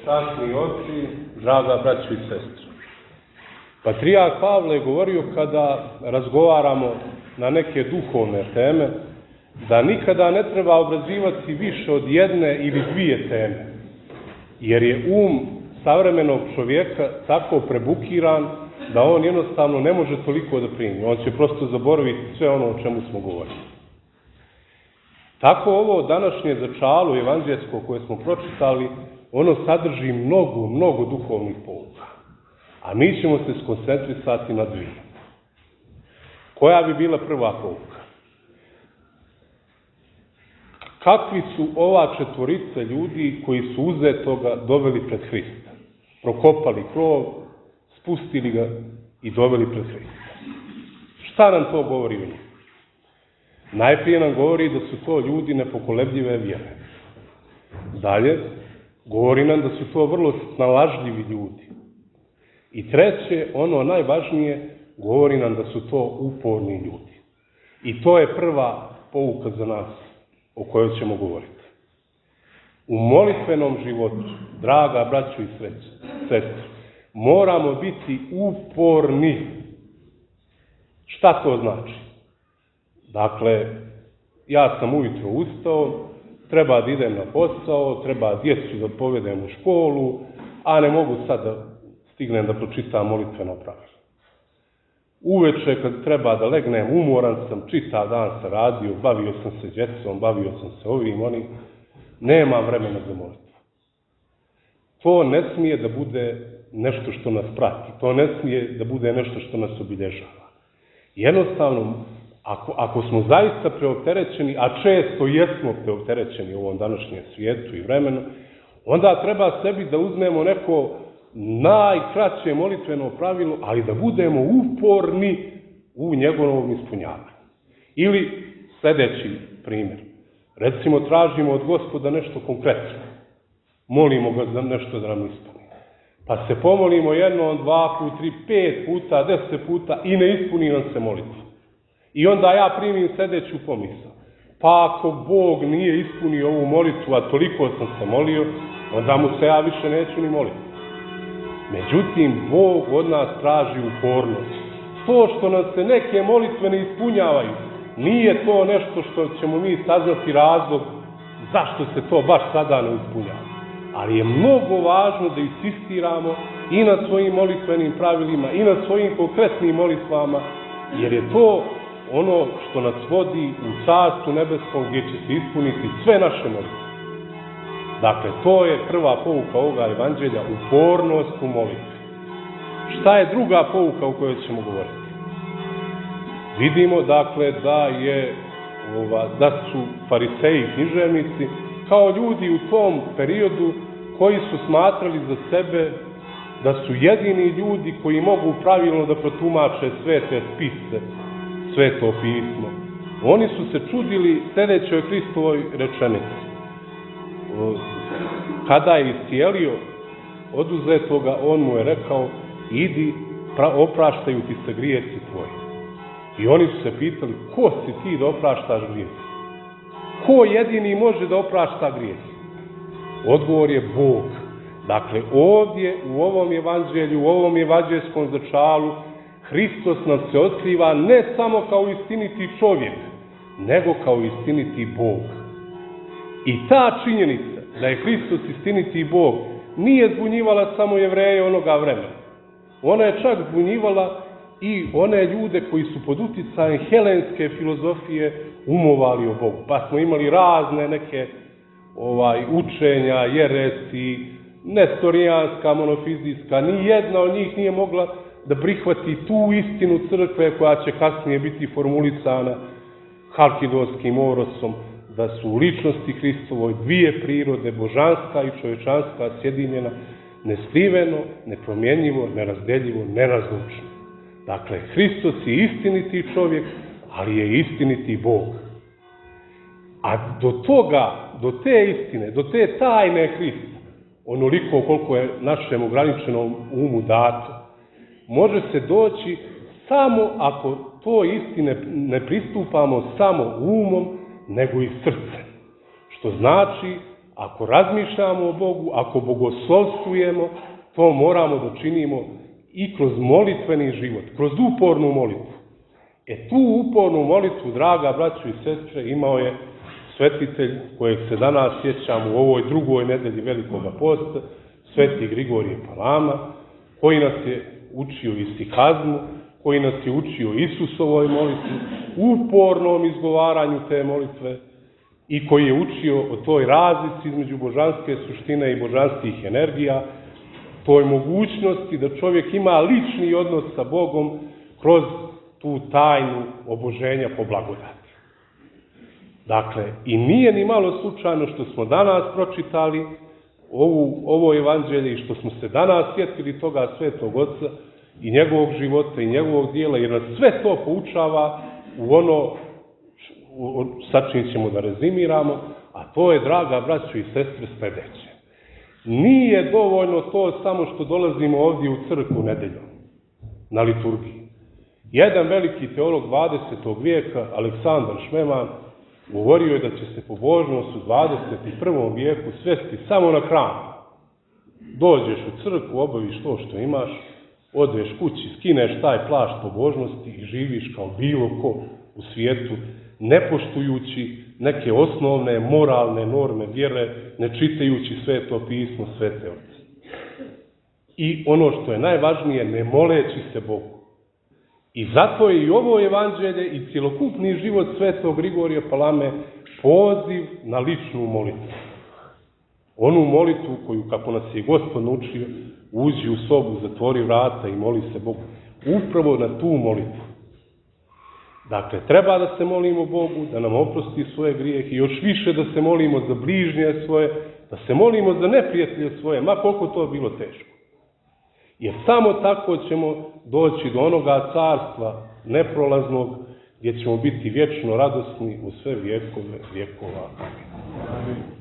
časni oci, draga braćo i sestre. Patrijarh Pavle je govorio kada razgovaramo na neke duhovne teme, da nikada ne treba obrazivati više od jedne ili dvije teme, jer je savremenog čovjeka tako prebukiran da on jednostavno ne može toliko da primi. On će prosto zaboraviti sve ono o čemu smo govorili. Tako ovo današnje začalo evanđelsko koje smo pročitali, ono sadrži mnogo duhovnih pouka. A mi ćemo se skoncentrisati na dvije. Koja bi bila prva pouka? Kakvi su ova četvorica ljudi koji su uzetoga doveli pred Hrista? Prokopali krov, spustili ga i doveli pred Hrista. Šta nam to govori o njih? Najprije nam govori da su to ljudi nepokolebljive vjere. Dalje, govori nam da su to vrlo snalažljivi ljudi. I treće, ono najvažnije, govori nam da su to uporni ljudi. I to je prva pouka za nas o kojoj ćemo govoriti. U molitvenom životu, draga braćo i sestre, moramo biti uporni. Šta to znači? Dakle, ja sam ujutro ustao, treba da idem na posao, treba djecu da povedem u školu, a ne mogu sad da stignem da pročitam molitveno pravilo. Uveče kad treba da legnem, umoran sam, čitav dan sam radio, bavio sam se djecom, bavio sam se ovim, onim, nemam vremena za molitvu. To ne smije da bude nešto što nas prati, to ne smije da bude nešto što nas obilježava. Jednostavno, ako smo zaista preopterećeni, a često jesmo preopterećeni u ovom današnjem svijetu i vremenu, onda treba sebi da uzmemo neko najkraće molitveno pravilo, ali da budemo uporni u njegovom ispunjavanju. Ili sljedeći primjer. Recimo, tražimo od Gospoda nešto konkretno. Molimo ga za nešto da nam ispuni. Pa se pomolimo jednom, 2 puta, 3, 5 puta, 10 puta i ne ispuni nam se molitva. I onda ja primim sljedeću pomisao. Pa ako Bog nije ispunio ovu molitvu, a toliko sam se molio, onda mu se ja više neću ni moliti. Međutim, Bog od nas traži upornost. To što nam se neke molitve ne ispunjavaju, nije to nešto što ćemo mi saznati razlog zašto se to baš sada ne ispunjava. Ali je mnogo važno da insistiramo i na svojim molitvenim pravilima, i na svojim konkretnim molitvama, jer je to ono što nas vodi u Carstvu nebeskom gdje će se ispuniti sve naše molitve. Dakle, to je prva pouka ovoga evanđelja, upornost u molitvi. Šta je druga pouka o kojoj ćemo govoriti? Vidimo, dakle, da su fariseji i književnici kao ljudi u tom periodu koji su smatrali za sebe da su jedini ljudi koji mogu pravilno da protumače svete spise, sveto pismo. Oni su se čudili sljedećoj Hristovoj rečenici. Kada je iscijelio oduzetoga, on mu je rekao, idi, opraštaju ti se grijesi tvoji. I oni su se pitali, ko si ti da opraštaš grijesi? Ko jedini može da oprašta grijesi? Odgovor je Bog. Dakle, ovdje, u ovom evanđelju, u ovom evanđelskom začalu, Hristos nam se otkriva ne samo kao istiniti čovjek, nego kao istiniti Bog. I ta činjenica da je Hristos istiniti Bog nije zbunjivala samo Jevreje onoga vremena. Ona je čak zbunjivala i one ljude koji su pod uticajem helenske filozofije umovali o Bogu. Pa smo imali razne neke učenja, jeresi, nestorijanska, monofizijska. Ni jedna od njih nije mogla da prihvati tu istinu crkve koja će kasnije biti formulisana halkidonskim orosom, da su u ličnosti Hristovoj dvije prirode, božanska i čovječanska, sjedinjena, neskriveno, nepromjenjivo, nerazdeljivo, nerazlučno. Dakle, Hristos je istiniti čovjek, ali je istiniti Bog. A do te istine, do te tajne Hrista, onoliko koliko je našem ograničenom umu dato, može se doći samo ako to istine ne pristupamo samo umom, nego i srcem. Što znači ako razmišljamo o Bogu, ako bogoslovstvujemo, to moramo da činimo i kroz molitveni život, kroz upornu molitvu. Tu upornu molitvu, draga braćo i sestre, imao je svetitelj kojeg se danas sjećamo u ovoj drugoj nedelji Velikoga posta, sveti Grigorije Palama, koji nas je učio istihazmu, koji nas je učio Isusovoj molitvi, upornom izgovaranju te molitve i koji je učio o toj razlici između božanske suštine i božanskih energija, toj mogućnosti da čovjek ima lični odnos sa Bogom kroz tu tajnu oboženja po blagodati. Dakle, i nije ni malo slučajno što smo danas pročitali ovo evanđelje i što smo se danas sjetili toga Svetog Oca i njegovog života i njegovog dijela, jer nas sve to poučava u ono sa čim ćemo da rezimiramo, a to je, draga braćo i sestre, sledeće. Nije dovoljno to samo što dolazimo ovdje u crkvu nedeljom, na liturgiji. Jedan veliki teolog 20. vijeka, Aleksandar Šmeman, govorio je da će se pobožnost u 21. vijeku svesti samo na hram. Dođeš u crkvu, obaviš to što imaš, odeš kući, skineš taj plašt pobožnosti i živiš kao bilo ko u svijetu, ne poštujući neke osnovne moralne norme vjere, ne čitajući Sveto pismo, Svete Otce. I ono što je najvažnije, ne moleći se Bogu. I zato je i ovo evanđelje i cjelokupni život Svetog Grigorija Palame poziv na ličnu molitvu. Onu molitvu koju, kako nas je Gospod naučio, uđi u sobu, zatvori vrata i moli se Bogu. Upravo na tu molitvu. Dakle, treba da se molimo Bogu, da nam oprosti svoje grijehe i još više da se molimo za bližnje svoje, da se molimo za neprijatelje svoje, ma koliko to bilo teško. Jer samo tako ćemo doći do onoga carstva neprolaznog, gdje ćemo biti vječno radosni u sve vjekove vjekova. Amin.